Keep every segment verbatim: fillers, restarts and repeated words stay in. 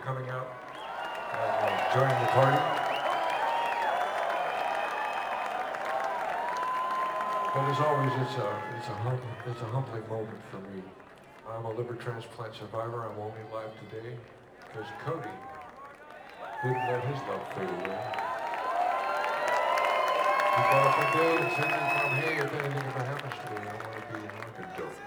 coming out and uh, joining the party. But as always, it's a, it's a, hum, it's a humbling moment for me. I'm a liver transplant survivor. I'm only alive today because Cody wouldn't let his love fade away. He got up one day and said to me, Mom, hey, if anything ever happens to me, I want to be an organ donor.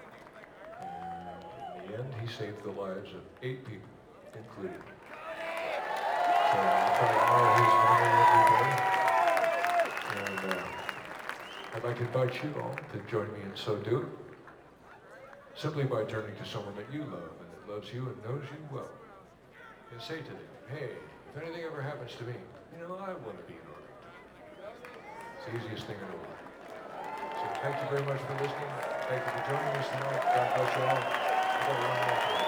And in the end, he saved the lives of eight people, including me. So I try to honor his memory every day. And uh, I'd like to invite you all to join me in so doing, simply by turning to someone that you love and that loves you and knows you well, and say to them, hey, if anything ever happens to me, you know, I want to be an organ donor. It's the easiest thing in the world. So thank you very much for listening. Thank you for joining us tonight. God bless you all.